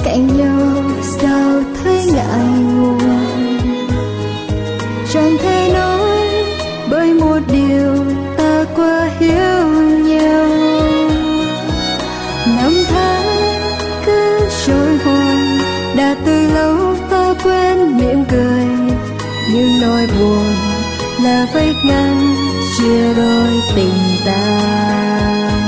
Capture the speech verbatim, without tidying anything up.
cạnh nhau sao thấy ngại ngùng. Chẳng thể nói bởi một điều ta quá hiểu nhau. Năm tháng cứ trôi hoài, đã từ lâu ta quên mỉm cười, nhưng nỗi buồn là vết ngăn chia đôi tình ta.